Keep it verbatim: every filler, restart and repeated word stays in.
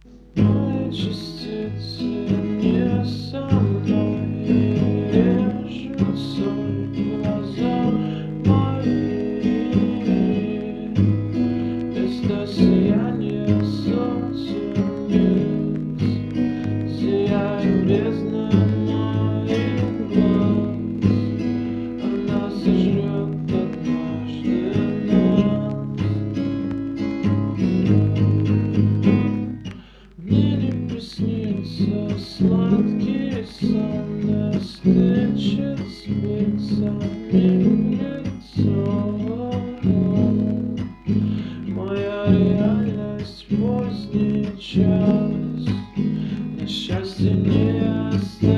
Мои частицы не со мной и режут соль глаза мои. Вместо сияния солнца нет, сияет бездна моих глаз. Она сожрет однажды нас. Мне не приснится сладкий сон, да стычет спицами лицо. Моя реальность поздний час, на счастье не осталось.